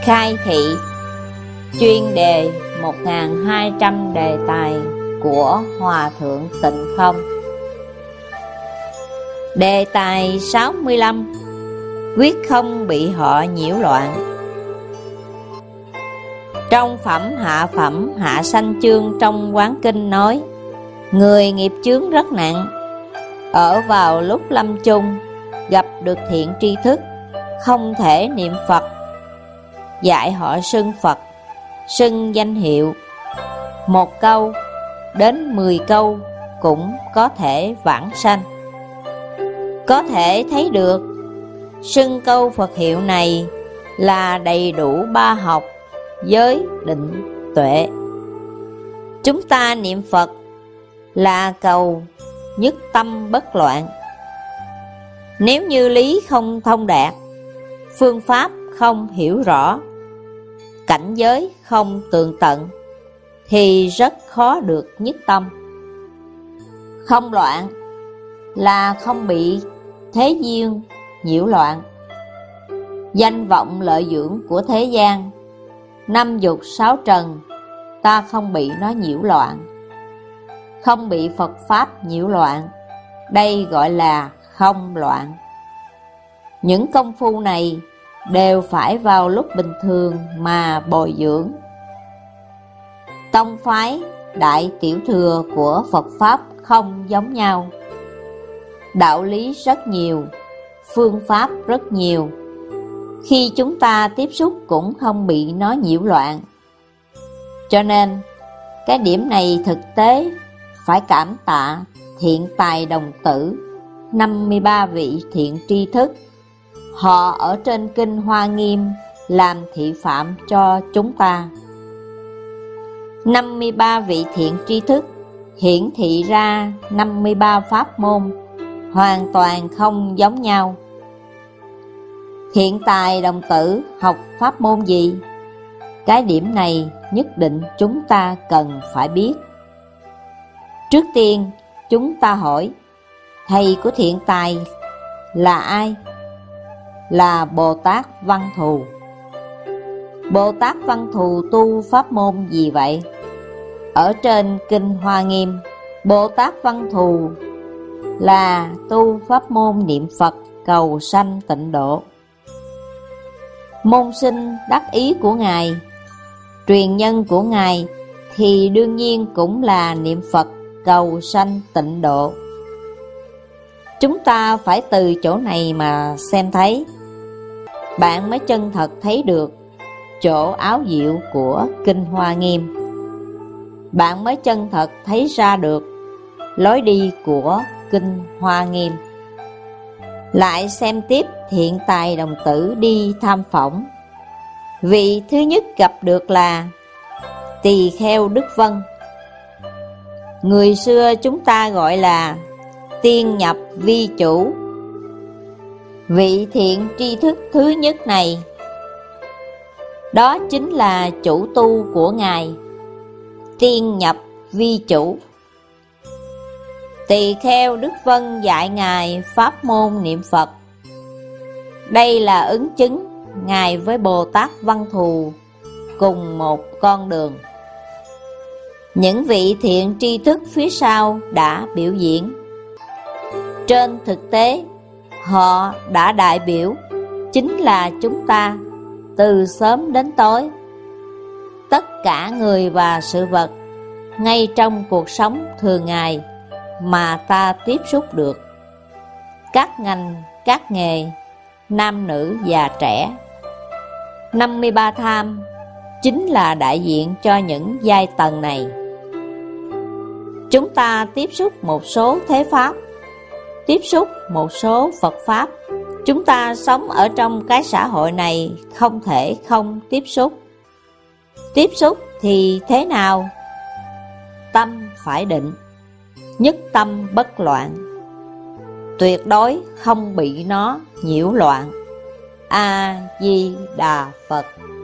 Khai thị chuyên đề 1200 đề tài của Hòa Thượng Tịnh Không. Đề tài 65: quyết không bị họ nhiễu loạn. Trong phẩm Hạ Sanh Chương trong Quán Kinh nói, người nghiệp chướng rất nặng, ở vào lúc lâm chung gặp được thiện tri thức, không thể niệm Phật, dạy họ xưng Phật, xưng danh hiệu, 1 câu đến 10 câu cũng có thể vãng sanh. Có thể thấy được xưng câu Phật hiệu này là đầy đủ 3 học: giới, định, tuệ. Chúng ta niệm Phật là cầu nhất tâm bất loạn. Nếu như lý không thông đạt, phương pháp không hiểu rõ, cảnh giới không tường tận, thì rất khó được nhất tâm. Không loạn là không bị thế duyên nhiễu loạn. Danh vọng lợi dưỡng của thế gian, 5 dục 6 trần, ta không bị nó nhiễu loạn, không bị Phật Pháp nhiễu loạn. Đây gọi là không loạn. Những công phu này đều phải vào lúc bình thường mà bồi dưỡng. Tông phái đại tiểu thừa của Phật Pháp không giống nhau. Đạo lý rất nhiều, phương pháp rất nhiều. Khi chúng ta tiếp xúc cũng không bị nó nhiễu loạn. Cho nên, cái điểm này thực tế phải cảm tạ thiện tài đồng tử, 53 vị thiện tri thức. Họ ở trên Kinh Hoa Nghiêm làm thị phạm cho chúng ta. 53 vị thiện tri thức hiển thị ra 53 pháp môn, hoàn toàn không giống nhau. Thiện tài đồng tử học pháp môn gì? Cái điểm này nhất định chúng ta cần phải biết. Trước tiên, chúng ta hỏi, thầy của thiện tài là ai? Là Bồ Tát Văn Thù. Bồ Tát Văn Thù tu pháp môn gì vậy? Ở trên Kinh Hoa Nghiêm, Bồ Tát Văn Thù là tu pháp môn niệm Phật cầu sanh tịnh độ. Môn sinh đắc ý của Ngài, truyền nhân của Ngài thì đương nhiên cũng là niệm Phật cầu sanh tịnh độ. Chúng ta phải từ chỗ này mà xem thấy, bạn mới chân thật thấy được chỗ áo diệu của Kinh Hoa Nghiêm. Bạn mới chân thật thấy ra được lối đi của Kinh Hoa Nghiêm. Lại xem tiếp thiện tài đồng tử đi tham phỏng. Vị thứ nhất gặp được là Tỳ Kheo Đức Vân. Người xưa chúng ta gọi là tiên nhập vi chủ. Vị thiện tri thức thứ nhất này, đó chính là chủ tu của Ngài, tiên nhập vi chủ. Tỳ Kheo Đức Vân dạy Ngài pháp môn niệm Phật. Đây là ứng chứng Ngài với Bồ Tát Văn Thù cùng một con đường. Những vị thiện tri thức phía sau đã biểu diễn. Trên thực tế, họ đã đại biểu chính là chúng ta từ sớm đến tối. Tất cả người và sự vật ngay trong cuộc sống thường ngày mà ta tiếp xúc được. Các ngành, các nghề, nam nữ già trẻ. 53 tham chính là đại diện cho những giai tầng này. Chúng ta tiếp xúc một số thế pháp, tiếp xúc một số Phật Pháp. Chúng ta sống ở trong cái xã hội này không thể không tiếp xúc. Tiếp xúc thì thế nào? Tâm phải định, nhất tâm bất loạn, tuyệt đối không bị nó nhiễu loạn. A Di Đà Phật.